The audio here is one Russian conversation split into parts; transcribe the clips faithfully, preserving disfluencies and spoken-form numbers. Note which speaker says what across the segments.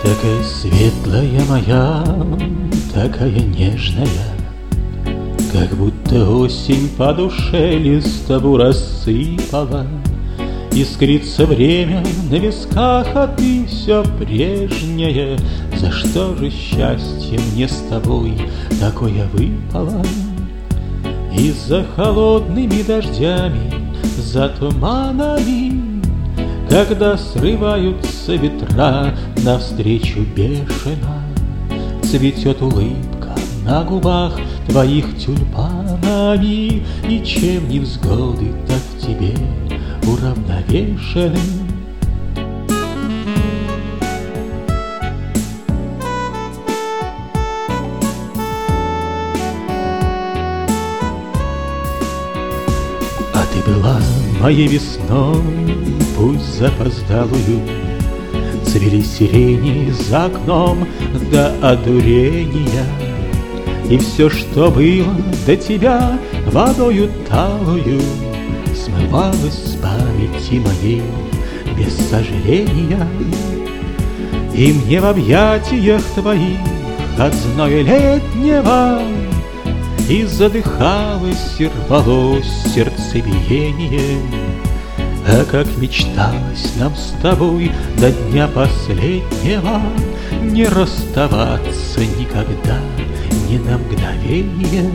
Speaker 1: Такая светлая моя, такая нежная, как будто осень по душе листву рассыпала. Искрится время на висках, а ты все прежнее. За что же счастье мне с тобой такое выпало? И за холодными дождями, за туманами, когда срываются ветра навстречу бешено, цветет улыбка на губах твоих тюльпанами, и чем невзгоды так в тебе уравновешены. А ты была моей весной, пусть запоздалую. Цвели сирени за окном до одурения, и все, что было до тебя, водою талую смывалось с памяти моей без сожаления. И мне в объятиях твоих от зноя летнего и задыхалось, и рвалось сердцебиение. А как мечталось нам с тобой до дня последнего не расставаться никогда, ни на мгновение.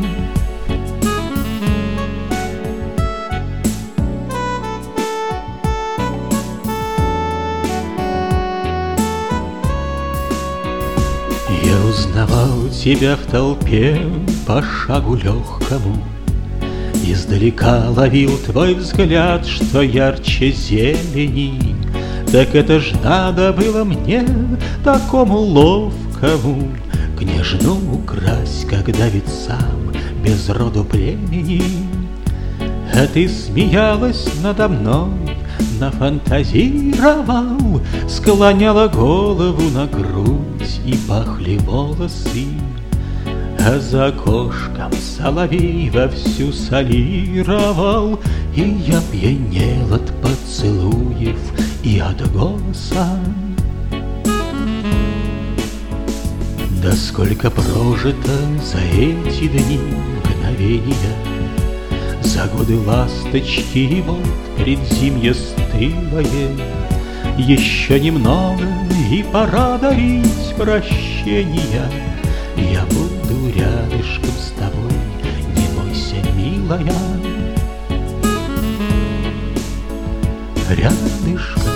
Speaker 1: Я узнавал тебя в толпе по шагу легкому, издалека ловил твой взгляд, что ярче зелени. Так это ж надо было мне, такому ловкому, княжну украсть, когда ведь сам без роду племени. А ты смеялась надо мной, нафантазировал, склоняла голову на грудь, и пахли волосы. А за окошком соловей вовсю солировал, и я пьянел от поцелуев и от голоса. Да сколько прожито за эти дни мгновения, за годы ласточки и вот предзимье стылое. Еще немного, и пора дарить прощения. Я буду рядышком с тобой, не бойся, милая, рядышком.